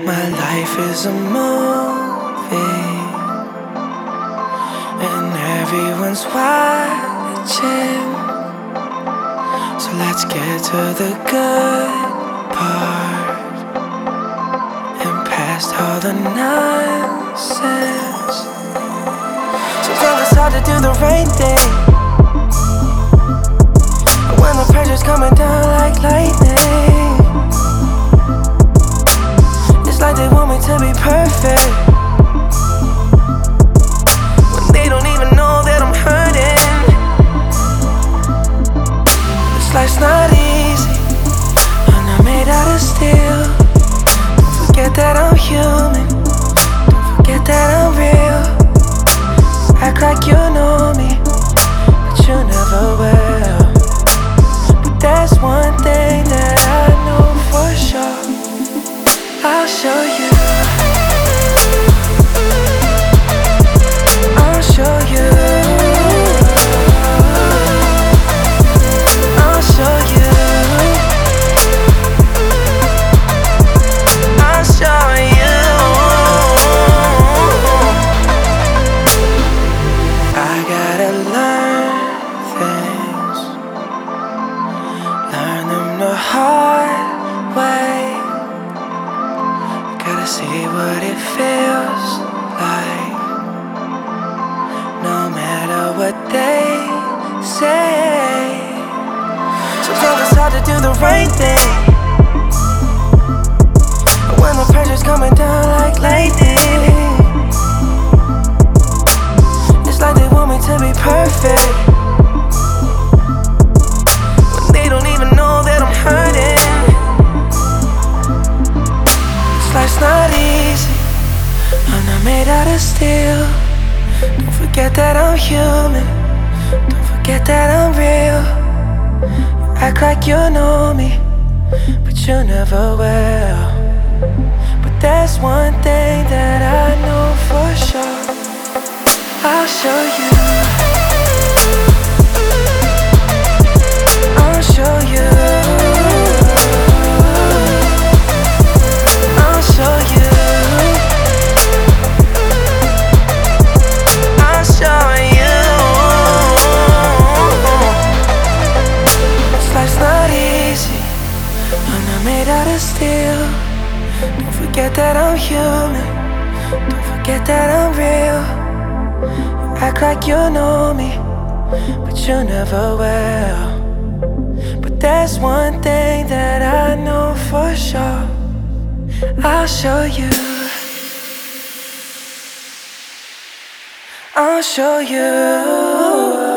My life is a movie, and everyone's watching. So let's get to the good part and past all the nonsense. Sometimes it's hard to do the right thing when the pressure's coming down like lightning. It's like they want me to be perfect when they don't even know that I'm hurting. This life's not easy, I'm not made out of steel. Don't forget that I'm human, don't forget that I'm real. Act like you know me, but you never will. But there's one thing that I know for sure, I'll show you. I'll show you. I'll show you. I'll show you. I gotta learn things, learn them the hard way. Gotta see what it feels like, no matter what they say. Sometimes it's hard to do the right thing when the pressure's coming down like lightning. It's like they want me to be perfect when they don't even know that I'm hurting. Life's not easy, I'm not made out of steel. Don't forget that I'm human, don't forget that I'm real. You act like you know me, but you never will. But there's one thing that I know for sure, I'll show you. I'll show you. I'll show you. I'll show you. This life's not easy, I'm not made out of steel. Don't forget that I'm human, don't forget that I'm real. You act like you know me, but you never will. But there's one thing that I know for sure, I'll show you. I'll show you.